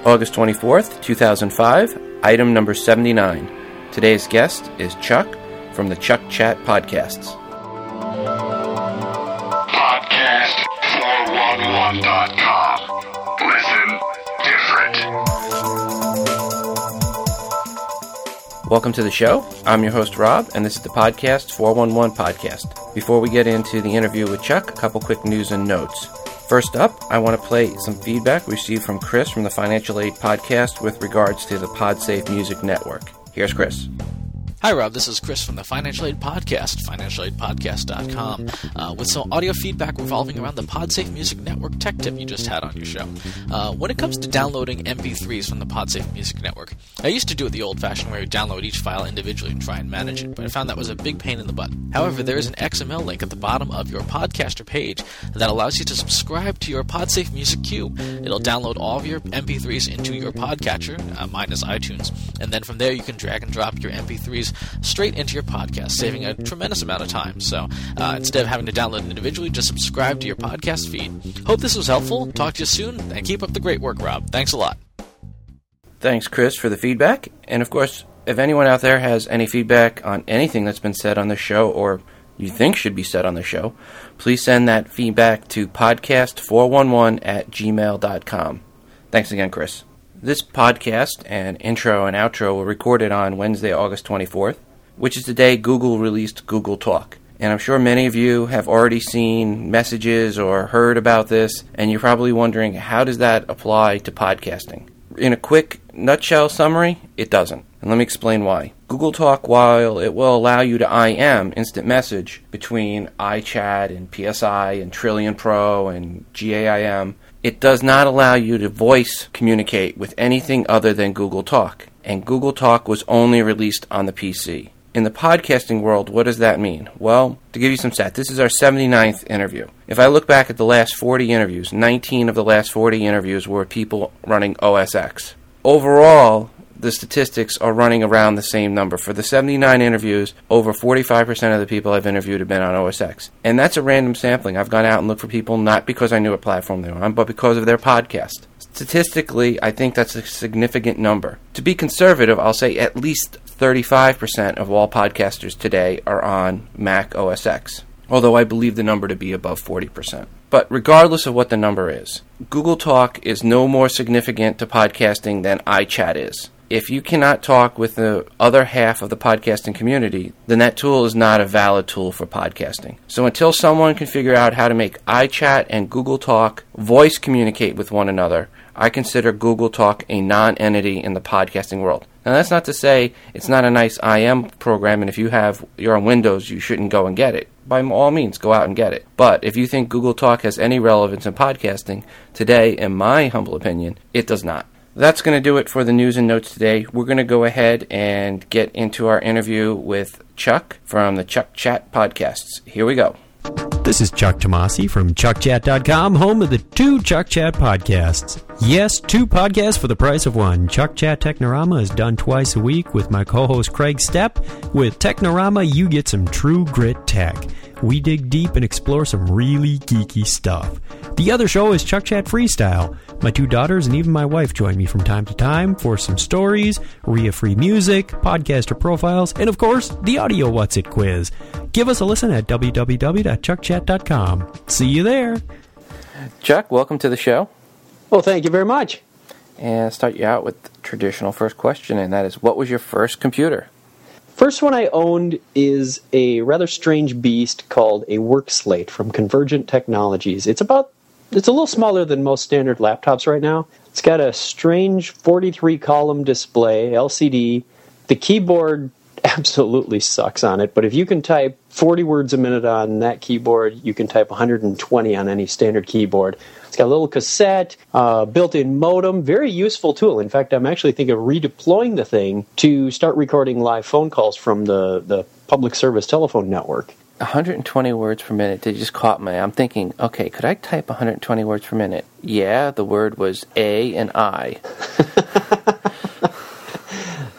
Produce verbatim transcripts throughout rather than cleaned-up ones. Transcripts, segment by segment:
August twenty-fourth, two thousand five, item number seventy-nine. Today's guest is Chuck from the Chuck Chat Podcasts. Podcast four one one dot com. Listen different. Welcome to the show. I'm your host, Rob, and this is the Podcast four one one Podcast. Before we get into the interview with Chuck, a couple quick news and notes. First up, I want to play some feedback received from Chris from the Financial Aid Podcast with regards to the PodSafe Music Network. Here's Chris. Hi, Rob. This is Chris from the Financial Aid Podcast, financial aid podcast dot com, uh, with some audio feedback revolving around the PodSafe Music Network tech tip you just had on your show. Uh, when it comes to downloading M P threes from the PodSafe Music Network, I used to do it the old-fashioned way, download each file individually and try and manage it, but I found that was a big pain in the butt. However, there is an X M L link at the bottom of your podcaster page that allows you to subscribe to your PodSafe Music queue. It'll download all of your M P threes into your podcatcher, uh, mine is iTunes, and then from there you can drag and drop your M P threes straight into your podcast, saving a tremendous amount of time. So uh, instead of having to download it individually, just subscribe to your podcast feed. Hope this was helpful. Talk to you soon, and keep up the great work, Rob. Thanks a lot. Thanks, Chris, for the feedback. And of course, if anyone out there has any feedback on anything that's been said on the show or you think should be said on the show, please send that feedback to podcast four one one at gmail dot com. Thanks again, Chris. This podcast and intro and outro were recorded on Wednesday, August twenty-fourth, which is the day Google released Google Talk. And I'm sure many of you have already seen messages or heard about this, and you're probably wondering, how does that apply to podcasting? In a quick nutshell summary, it doesn't. And let me explain why. Google Talk, while it will allow you to I M, instant message, between iChat and P S I and Trillion Pro and G A I M, it does not allow you to voice communicate with anything other than Google Talk. And Google Talk was only released on the P C. In the podcasting world, what does that mean? Well, to give you some stats, this is our seventy-ninth interview. If I look back at the last forty interviews, nineteen of the last forty interviews were people running O S X. Overall, the statistics are running around the same number. For the seventy-nine interviews, over forty-five percent of the people I've interviewed have been on O S X. And that's a random sampling. I've gone out and looked for people not because I knew what platform they were on, but because of their podcast. Statistically, I think that's a significant number. To be conservative, I'll say at least thirty-five percent of all podcasters today are on Mac O S X, although I believe the number to be above forty percent. But regardless of what the number is, Google Talk is no more significant to podcasting than iChat is. If you cannot talk with the other half of the podcasting community, then that tool is not a valid tool for podcasting. So until someone can figure out how to make iChat and Google Talk voice communicate with one another, I consider Google Talk a non-entity in the podcasting world. Now, that's not to say it's not a nice I M program, and if you have you're on Windows, you shouldn't go and get it. By all means, go out and get it. But if you think Google Talk has any relevance in podcasting, today, in my humble opinion, it does not. That's going to do it for the news and notes today. We're going to go ahead and get into our interview with Chuck from the Chuck Chat Podcasts. Here we go. This is Chuck Tomasi from Chuck Chat dot com, home of the two Chuck Chat podcasts. Yes, two podcasts for the price of one. Chuck Chat Technorama is done twice a week with my co-host Craig Stepp. With Technorama, you get some true grit tech. We dig deep and explore some really geeky stuff. The other show is Chuck Chat Freestyle. My two daughters and even my wife join me from time to time for some stories, R I A free music, podcaster profiles, and of course, the audio What's It quiz. Give us a listen at w w w dot chuck chat dot com. See you there. Chuck, welcome to the show. Well, thank you very much. And I'll start you out with the traditional first question, and that is, what was your first computer? First one I owned is a rather strange beast called a WorkSlate from Convergent Technologies. It's about It's a little smaller than most standard laptops right now. It's got a strange forty-three column display, L C D. The keyboard absolutely sucks on it, but if you can type forty words a minute on that keyboard, you can type one hundred twenty on any standard keyboard. It's got a little cassette, uh, built-in modem, very useful tool. In fact, I'm actually thinking of redeploying the thing to start recording live phone calls from the, the public service telephone network. one hundred twenty words per minute, they just caught me. I'm thinking, okay, could I type one hundred twenty words per minute? Yeah, the word was A and I.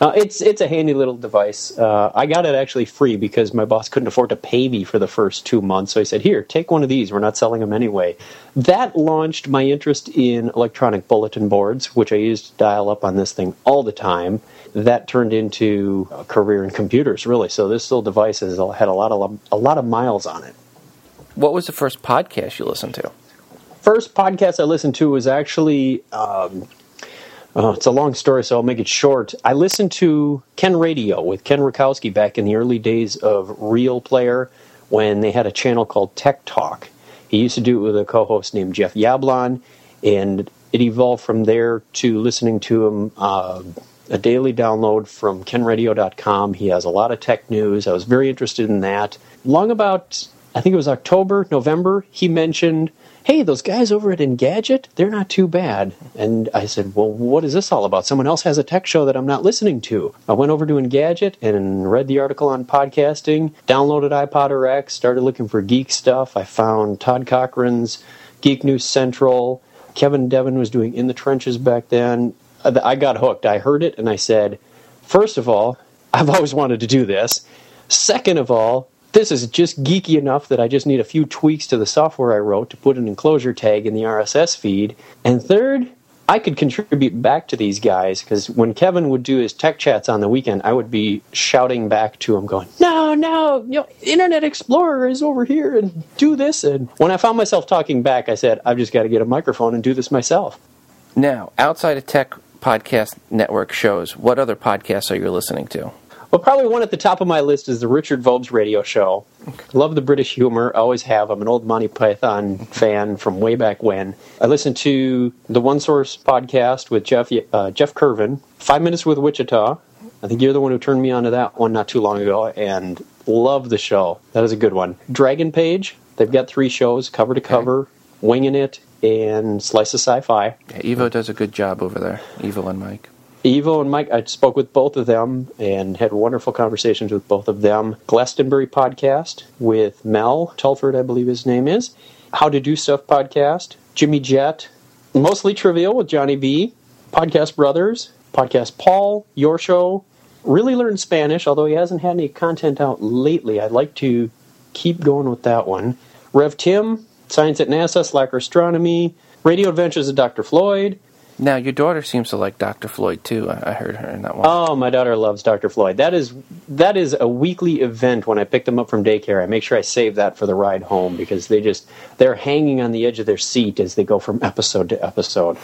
Uh, it's it's a handy little device. Uh, I got it actually free because my boss couldn't afford to pay me for the first two months. So he said, here, take one of these. We're not selling them anyway. That launched my interest in electronic bulletin boards, which I used to dial up on this thing all the time. That turned into a career in computers, really. So this little device has had a lot of a lot of miles on it. What was the first podcast you listened to? First podcast I listened to was actually... Um, Oh, it's a long story, so I'll make it short. I listened to Ken Radio with Ken Rakowski back in the early days of Real Player when they had a channel called Tech Talk. He used to do it with a co-host named Jeff Yablon, and it evolved from there to listening to him, uh, a daily download from ken radio dot com. He has a lot of tech news. I was very interested in that. Long about, I think it was October, November, he mentioned... hey, those guys over at Engadget, they're not too bad. And I said, well, what is this all about? Someone else has a tech show that I'm not listening to. I went over to Engadget and read the article on podcasting, downloaded iPodder X, started looking for geek stuff. I found Todd Cochran's Geek News Central. Kevin Devin was doing In the Trenches back then. I got hooked. I heard it and I said, first of all, I've always wanted to do this. Second of all, this is just geeky enough that I just need a few tweaks to the software I wrote to put an enclosure tag in the R S S feed. And third, I could contribute back to these guys, because when Kevin would do his tech chats on the weekend, I would be shouting back to him going, no, no, you know, Internet Explorer is over here and do this. And when I found myself talking back, I said, I've just got to get a microphone and do this myself. Now, outside of tech podcast network shows, what other podcasts are you listening to? Well, probably one at the top of my list is the Richard Vobes radio show. Love the British humor, always have. I'm an old Monty Python fan from way back when. I listen to the One Source podcast with Jeff uh, Jeff Curvin, Five Minutes with Wichita. I think you're the one who turned me on to that one not too long ago, and love the show. That is a good one. Dragon Page, they've got three shows, cover to cover, okay. Winging It, and Slice of Sci-Fi. Yeah, Evo does a good job over there, Evo and Mike. Evo and Mike, I spoke with both of them and had wonderful conversations with both of them. Glastonbury podcast with Mel Telford, I believe his name is. How to Do Stuff podcast. Jimmy Jett. Mostly Trivial with Johnny B. Podcast Brothers. Podcast Paul. Your Show. Really learned Spanish, although he hasn't had any content out lately. I'd like to keep going with that one. Rev Tim. Science at NASA. Slacker Astronomy. Radio Adventures of Doctor Floyd. Now, your daughter seems to like Doctor Floyd, too. I heard her in that one. Oh, my daughter loves Doctor Floyd. That is that is a weekly event when I pick them up from daycare. I make sure I save that for the ride home because they just, they're hanging on the edge of their seat as they go from episode to episode.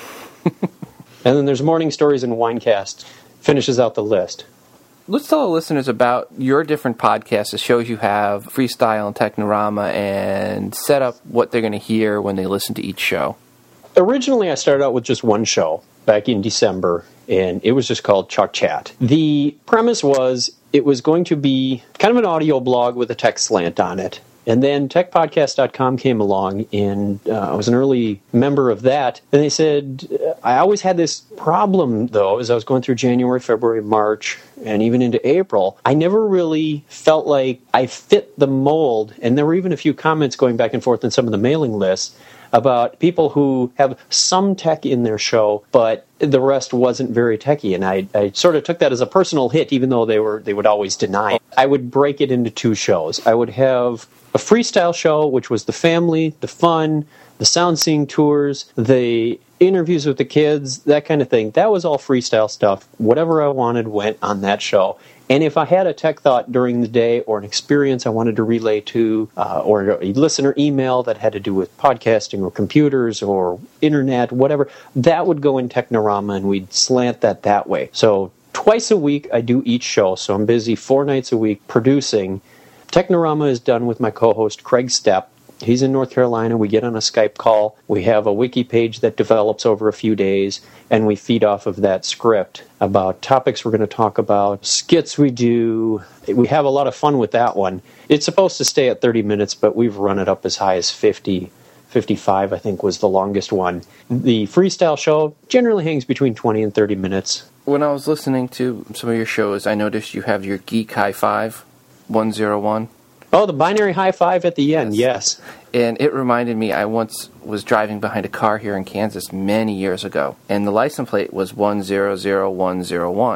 And then there's Morning Stories and Winecast. Finishes out the list. Let's tell the listeners about your different podcasts, the shows you have, Freestyle and Technorama, and set up what they're going to hear when they listen to each show. Originally, I started out with just one show back in December, and it was just called Chuck Chat. The premise was it was going to be kind of an audio blog with a tech slant on it. And then tech podcast dot com came along, and uh, I was an early member of that. And they said, I always had this problem, though, as I was going through January, February, March, and even into April. I never really felt like I fit the mold, and there were even a few comments going back and forth in some of the mailing lists about people who have some tech in their show, but the rest wasn't very techy. And I, I sort of took that as a personal hit, even though they were they would always deny it. I would break it into two shows. I would have a freestyle show, which was the family, the fun, the sound seeing tours, the interviews with the kids, that kind of thing. That was all freestyle stuff. Whatever I wanted went on that show. And if I had a tech thought during the day or an experience I wanted to relay to, uh, or a listener email that had to do with podcasting or computers or internet, whatever, that would go in Technorama and we'd slant that that way. So twice a week I do each show, so I'm busy four nights a week producing. Technorama is done with my co-host Craig Stepp. He's in North Carolina. We get on a Skype call. We have a wiki page that develops over a few days, and we feed off of that script about topics we're going to talk about, skits we do. We have a lot of fun with that one. It's supposed to stay at thirty minutes, but we've run it up as high as fifty. fifty-five, I think, was the longest one. The freestyle show generally hangs between twenty and thirty minutes. When I was listening to some of your shows, I noticed you have your Geek High Five one oh one. Oh, the binary high five at the end, yes. yes. And it reminded me, I once was driving behind a car here in Kansas many years ago, and the license plate was one zero zero one zero one.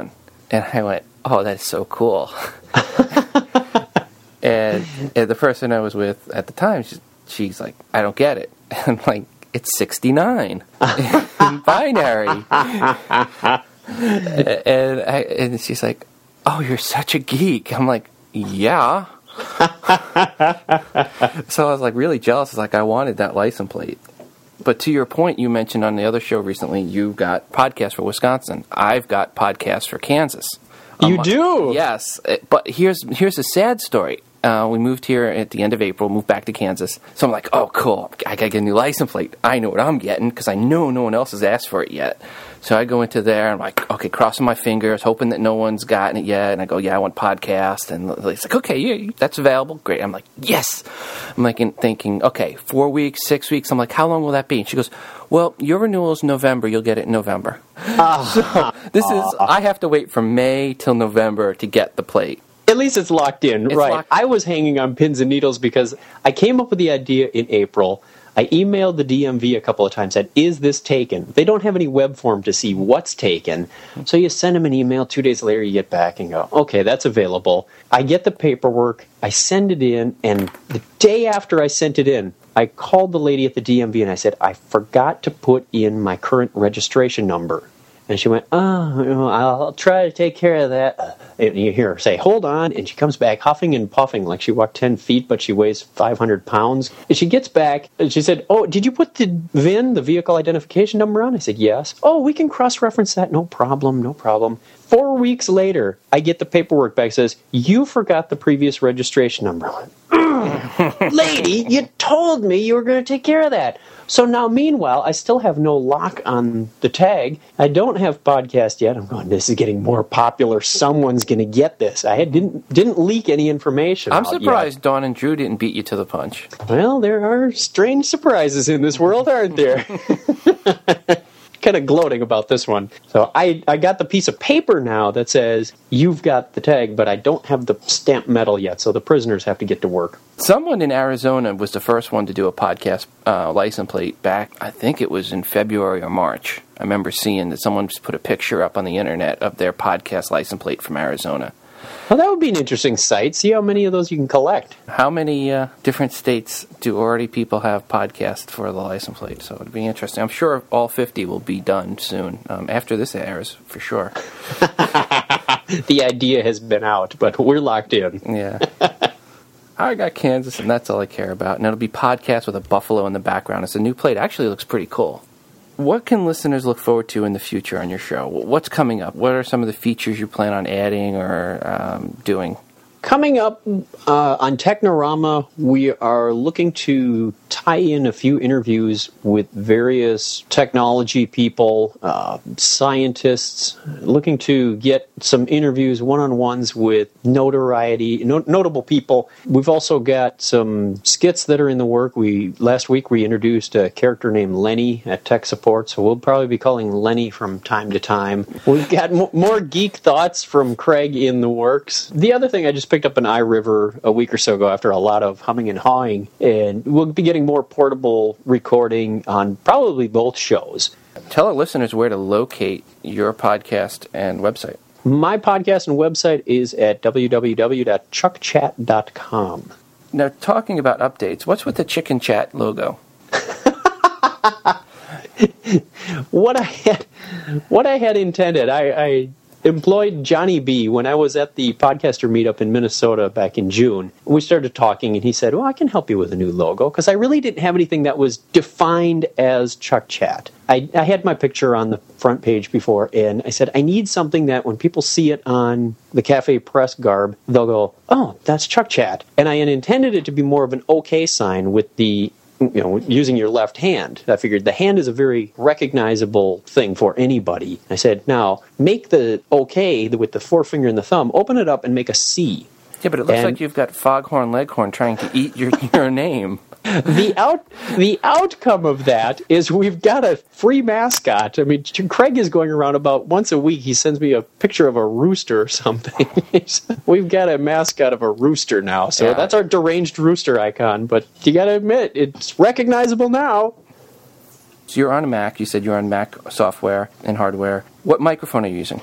And I went, oh, that's so cool. and, and the person I was with at the time, she's, she's like, I don't get it. And I'm like, it's sixty-nine in binary. and, I, and she's like, oh, you're such a geek. I'm like, yeah. So I was like really jealous. I was like, I wanted that license plate. But to your point, you mentioned on the other show recently, you got podcasts for Wisconsin. I've got podcasts for Kansas. You um, do? Yes. But here's here's a sad story. Uh, we moved here at the end of April, moved back to Kansas. So I'm like, oh, cool. I got to get a new license plate. I know what I'm getting because I know no one else has asked for it yet. So I go into there, and I'm like, okay, crossing my fingers, hoping that no one's gotten it yet. And I go, yeah, I want podcast. And it's like, okay, yeah, that's available. Great. I'm like, yes. I'm like thinking, okay, four weeks, six weeks. I'm like, how long will that be? And she goes, well, your renewal is November. You'll get it in November. Uh, so this uh, is, I have to wait from May till November to get the plate. At least it's locked in, it's right. Locked- I was hanging on pins and needles because I came up with the idea in April. I emailed the D M V a couple of times, said, is this taken? They don't have any web form to see what's taken. So you send them an email, two days later you get back and go, okay, that's available. I get the paperwork, I send it in, and the day after I sent it in, I called the lady at the D M V and I said, I forgot to put in my current registration number. And she went, oh, I'll try to take care of that. And you hear her say, hold on. And she comes back huffing and puffing like she walked ten feet, but she weighs five hundred pounds. And she gets back and she said, oh, did you put the V I N, the vehicle identification number on? I said, yes. Oh, we can cross-reference that. No problem, no problem. Four weeks later, I get the paperwork back. It says, you forgot the previous registration number. I went, lady, you told me you were going to take care of that. So now, meanwhile, I still have no lock on the tag. I don't have podcast yet. I'm going, this is getting more popular. Someone's going to get this. I had, didn't didn't leak any information. I'm out surprised yet. Dawn and Drew didn't beat you to the punch. Well, there are strange surprises in this world, aren't there? Kind of gloating about this one. So I, I got the piece of paper now that says, you've got the tag, but I don't have the stamped metal yet, so the prisoners have to get to work. Someone in Arizona was the first one to do a podcast uh, license plate back, I think it was in February or March. I remember seeing that someone just put a picture up on the internet of their podcast license plate from Arizona. Well, that would be an interesting site. See how many of those you can collect. How many uh, different states do already people have podcasts for the license plate? So it would be interesting. I'm sure all fifty will be done soon, um, after this airs, for sure. The idea has been out, but we're locked in. Yeah. I got Kansas, and that's all I care about. And it'll be podcast with a buffalo in the background. It's a new plate. Actually, it looks pretty cool. What can listeners look forward to in the future on your show? What's coming up? What are some of the features you plan on adding or um, doing? Coming up uh, on Technorama, we are looking to tie in a few interviews with various technology people, uh, scientists, looking to get some interviews, one-on-ones with notoriety, no- notable people. We've also got some skits that are in the work. We last week we introduced a character named Lenny at Tech Support, so we'll probably be calling Lenny from time to time. We've got m- more geek thoughts from Craig in the works. The other thing, I just picked up an iRiver a week or so ago after a lot of humming and hawing, and we'll be getting more portable recording on probably both shows. Tell our listeners where to locate your podcast and website. My podcast and website is at w w w dot chuck chat dot com. Now, talking about updates, what's with the Chicken Chat logo? What I had, what I had intended, I, I employed Johnny B when I was at the podcaster meetup in Minnesota back in June. We started talking, and he said, well, I can help you with a new logo, because I really didn't have anything that was defined as Chuck Chat. I, I had my picture on the front page before, and I said, I need something that when people see it on the Cafe Press garb, they'll go, oh, that's Chuck Chat. And I had intended it to be more of an OK sign with the, you know, using your left hand. I figured the hand is a very recognizable thing for anybody. I said, now, make the OK with the forefinger and the thumb, open it up and make a C. Yeah, but it looks and like you've got Foghorn Leghorn trying to eat your, your name. The out the outcome of that is we've got a free mascot. I mean, Craig is going around about once a week. He sends me a picture of a rooster or something. We've got a mascot of a rooster now. So yeah. That's our deranged rooster icon. But you got to admit, it's recognizable now. So you're on a Mac. You said you're on Mac software and hardware. What microphone are you using?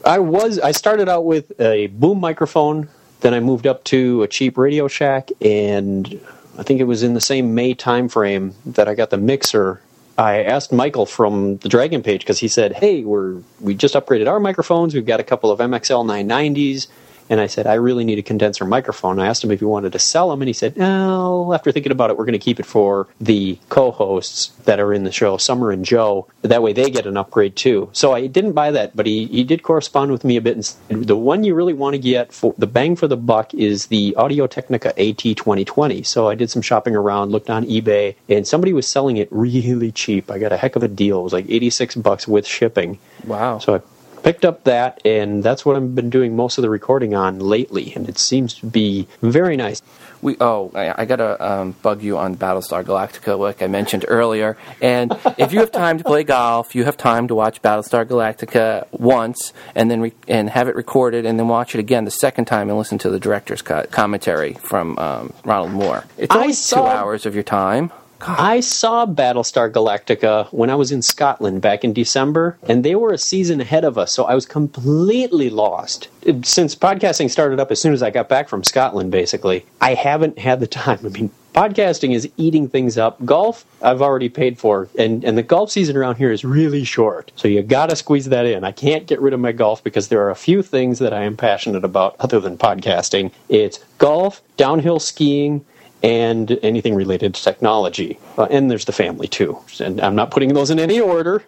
I was. I started out with a boom microphone. Then I moved up to a cheap Radio Shack, and I think it was in the same May time frame that I got the mixer. I asked Michael from the Dragon Page because he said, "Hey, we're we just upgraded our microphones. We've got a couple of M X L nine nineties." And I said, I really need a condenser microphone. I asked him if he wanted to sell them, and he said, no, after thinking about it, we're going to keep it for the co-hosts that are in the show, Summer and Joe. That way they get an upgrade too. So I didn't buy that, but he, he did correspond with me a bit. And said, the one you really want to get, for the bang for the buck, is the Audio-Technica A T twenty twenty. So I did some shopping around, looked on eBay, and somebody was selling it really cheap. I got a heck of a deal. It was like eighty-six bucks with shipping. Wow. So I picked up that, and that's what I've been doing most of the recording on lately, and it seems to be very nice. We oh, I, I gotta um, bug you on Battlestar Galactica, like I mentioned earlier. And if you have time to play golf, you have time to watch Battlestar Galactica once, and then re- and have it recorded, and then watch it again the second time and listen to the director's cut commentary from um, Ronald Moore. It's only I saw- two hours of your time. God. I saw Battlestar Galactica when I was in Scotland back in December, and they were a season ahead of us, so I was completely lost. Since podcasting started up as soon as I got back from Scotland, basically, I haven't had the time. I mean, podcasting is eating things up. Golf, I've already paid for, and, and the golf season around here is really short, so you gotta squeeze that in. I can't get rid of my golf because there are a few things that I am passionate about other than podcasting. It's golf, downhill skiing, and anything related to technology. Uh, and there's the family, too. And I'm not putting those in any order.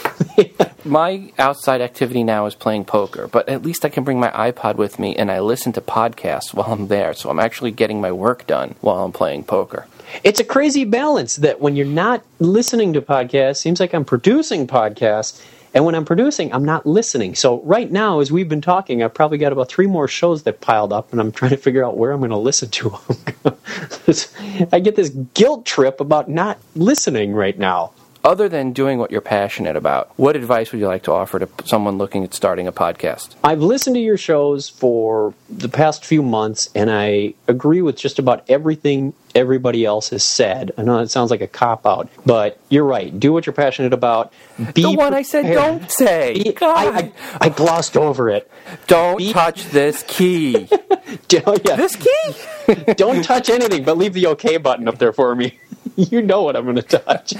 My outside activity now is playing poker, but at least I can bring my iPod with me, and I listen to podcasts while I'm there, so I'm actually getting my work done while I'm playing poker. It's a crazy balance that when you're not listening to podcasts, seems like I'm producing podcasts, and when I'm producing, I'm not listening. So right now, as we've been talking, I've probably got about three more shows that piled up, and I'm trying to figure out where I'm going to listen to them. I get this guilt trip about not listening right now. Other than doing what you're passionate about, what advice would you like to offer to someone looking at starting a podcast? I've listened to your shows for the past few months, and I agree with just about everything everybody else has said. I know it sounds like a cop-out, but you're right. Do what you're passionate about. Be the one I said prepared. Don't say. Be, God. I, I, I glossed over it. Don't Be, touch this key. oh, yeah. This key? Don't touch anything, but leave the OK button up there for me. You know what I'm going to touch.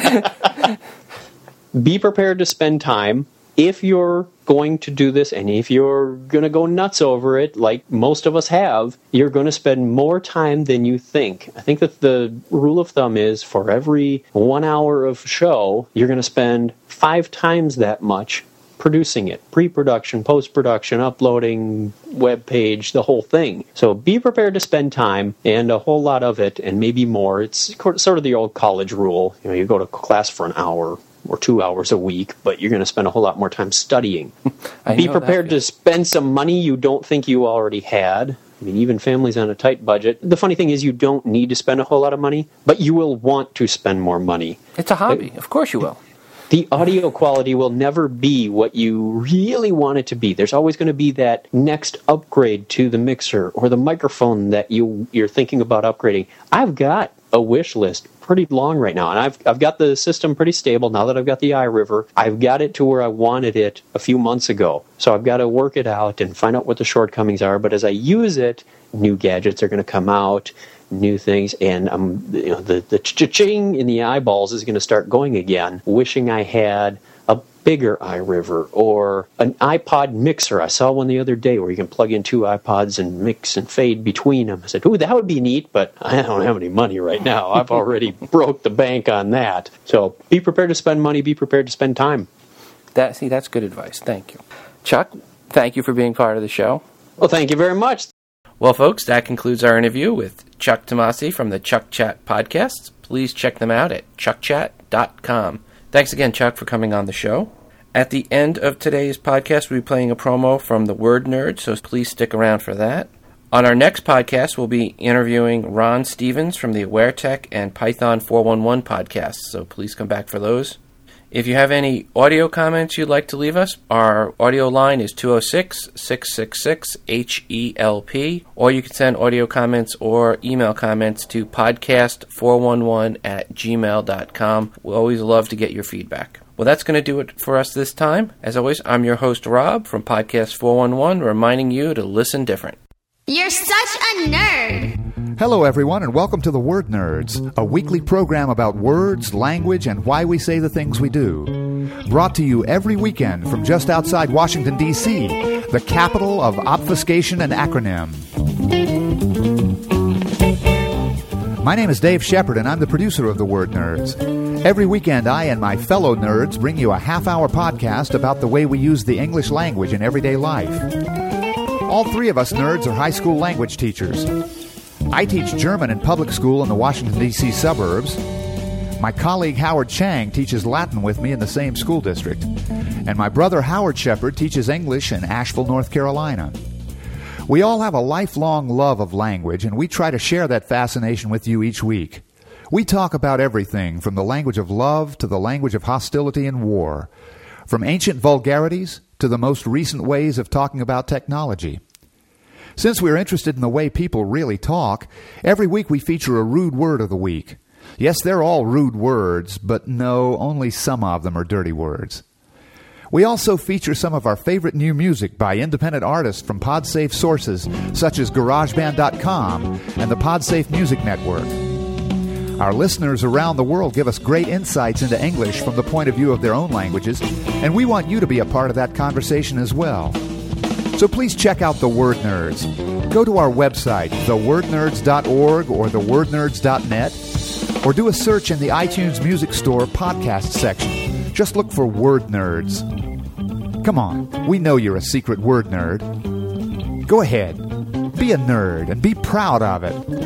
Be prepared to spend time. If you're going to do this, and if you're going to go nuts over it, like most of us have, you're going to spend more time than you think. I think that the rule of thumb is for every one hour of show, you're going to spend five times that much producing it. Pre-production, post-production, uploading, web page, the whole thing. So be prepared to spend time, and a whole lot of it, and maybe more. It's sort of the old college rule. You know, you go to class for an hour or two hours a week, but you're going to spend a whole lot more time studying. Be prepared to spend some money you don't think you already had. I mean, even families on a tight budget. The funny thing is you don't need to spend a whole lot of money, but you will want to spend more money. It's a hobby. It, of course you will. The audio quality will never be what you really want it to be. There's always going to be that next upgrade to the mixer or the microphone that you, you're thinking about upgrading. I've got a wish list pretty long right now, and I've I've got the system pretty stable now that I've got the iRiver. I've got it to where I wanted it a few months ago, so I've got to work it out and find out what the shortcomings are. But as I use it, new gadgets are going to come out, new things, and um, you know, the the cha-ching in the eyeballs is going to start going again. Wishing I had a bigger iRiver or an iPod mixer. I saw one the other day where you can plug in two iPods and mix and fade between them. I said, ooh, that would be neat, but I don't have any money right now. I've already broke the bank on that. So be prepared to spend money, be prepared to spend time. That see, that's good advice. Thank you. Chuck, thank you for being part of the show. Well, thank you very much. Well, folks, that concludes our interview with Chuck Tomasi from the Chuck Chat podcast. Please check them out at chuck chat dot com. Thanks again, Chuck, for coming on the show. At the end of today's podcast, we'll be playing a promo from the Word Nerd, so please stick around for that. On our next podcast, we'll be interviewing Ron Stevens from the AwareTech and Python four one one podcasts, so please come back for those. If you have any audio comments you'd like to leave us, our audio line is two oh six, six six six, H E L P, or you can send audio comments or email comments to podcast four one one at gmail dot com. We always love to get your feedback. Well, Well, that's going to do it for us this time. As always, I'm your host, Rob, from Podcast four one one, reminding you to listen different. You're such a nerd! Hello, everyone, and welcome to The Word Nerds, a weekly program about words, language, and why we say the things we do. Brought to you every weekend from just outside Washington, D C, the capital of obfuscation and acronym. My name is Dave Shepard, and I'm the producer of The Word Nerds. Every weekend, I and my fellow nerds bring you a half-hour podcast about the way we use the English language in everyday life. All three of us nerds are high school language teachers. I teach German in public school in the Washington, D C suburbs. My colleague Howard Chang teaches Latin with me in the same school district. And my brother Howard Shepard teaches English in Asheville, North Carolina. We all have a lifelong love of language, and we try to share that fascination with you each week. We talk about everything from the language of love to the language of hostility and war, from ancient vulgarities to the most recent ways of talking about technology. Since we're interested in the way people really talk, every week we feature a rude word of the week. Yes, they're all rude words, but no, only some of them are dirty words. We also feature some of our favorite new music by independent artists from PodSafe sources, such as GarageBand dot com and the PodSafe Music Network. Our listeners around the world give us great insights into English from the point of view of their own languages, and we want you to be a part of that conversation as well. So please check out The Word Nerds. Go to our website, the word nerds dot org or the word nerds dot net, or do a search in the iTunes Music Store podcast section. Just look for Word Nerds. Come on, we know you're a secret word nerd. Go ahead, be a nerd and be proud of it.